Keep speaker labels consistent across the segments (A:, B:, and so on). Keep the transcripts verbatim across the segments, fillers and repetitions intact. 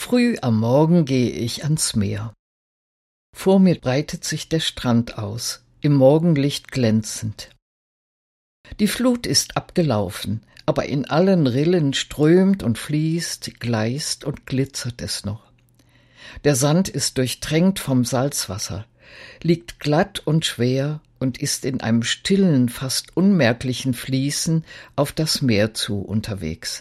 A: Früh am Morgen gehe ich ans Meer. Vor mir breitet sich der Strand aus, im Morgenlicht glänzend. Die Flut ist abgelaufen, aber in allen Rillen strömt und fließt, gleißt und glitzert es noch. Der Sand ist durchtränkt vom Salzwasser, liegt glatt und schwer und ist in einem stillen, fast unmerklichen Fließen auf das Meer zu unterwegs.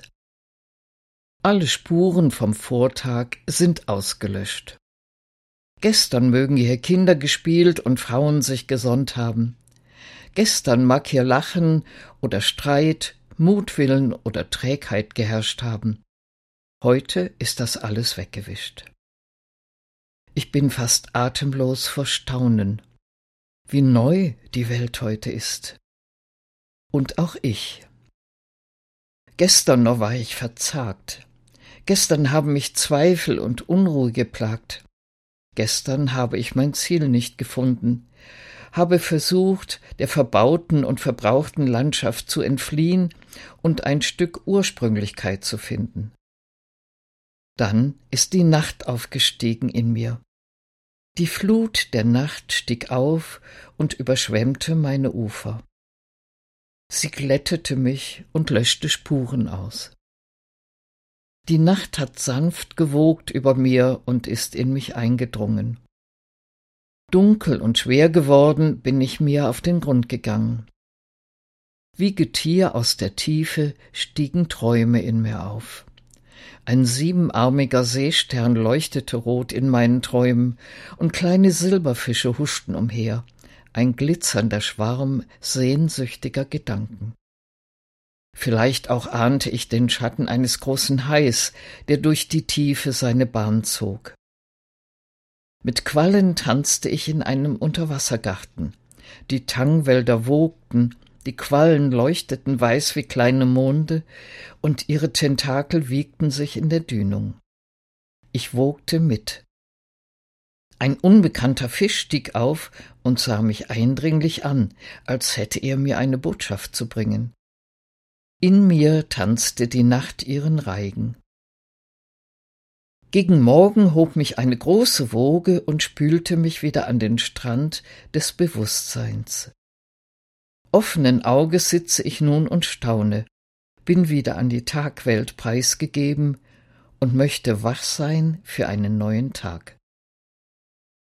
A: Alle Spuren vom Vortag sind ausgelöscht. Gestern mögen hier Kinder gespielt und Frauen sich gesonnt haben. Gestern mag hier Lachen oder Streit, Mutwillen oder Trägheit geherrscht haben. Heute ist das alles weggewischt. Ich bin fast atemlos vor Staunen, wie neu die Welt heute ist. Und auch ich. Gestern noch war ich verzagt. Gestern haben mich Zweifel und Unruhe geplagt. Gestern habe ich mein Ziel nicht gefunden, habe versucht, der verbauten und verbrauchten Landschaft zu entfliehen und ein Stück Ursprünglichkeit zu finden. Dann ist die Nacht aufgestiegen in mir. Die Flut der Nacht stieg auf und überschwemmte meine Ufer. Sie glättete mich und löschte Spuren aus. Die Nacht hat sanft gewogt über mir und ist in mich eingedrungen. Dunkel und schwer geworden bin ich mir auf den Grund gegangen. Wie Getier aus der Tiefe stiegen Träume in mir auf. Ein siebenarmiger Seestern leuchtete rot in meinen Träumen, und kleine Silberfische huschten umher, ein glitzernder Schwarm sehnsüchtiger Gedanken. Vielleicht auch ahnte ich den Schatten eines großen Hais, der durch die Tiefe seine Bahn zog. Mit Quallen tanzte ich in einem Unterwassergarten. Die Tangwälder wogten, die Quallen leuchteten weiß wie kleine Monde, und ihre Tentakel wiegten sich in der Dünung. Ich wogte mit. Ein unbekannter Fisch stieg auf und sah mich eindringlich an, als hätte er mir eine Botschaft zu bringen. In mir tanzte die Nacht ihren Reigen. Gegen Morgen hob mich eine große Woge und spülte mich wieder an den Strand des Bewusstseins. Offenen Auges sitze ich nun und staune, bin wieder an die Tagwelt preisgegeben und möchte wach sein für einen neuen Tag.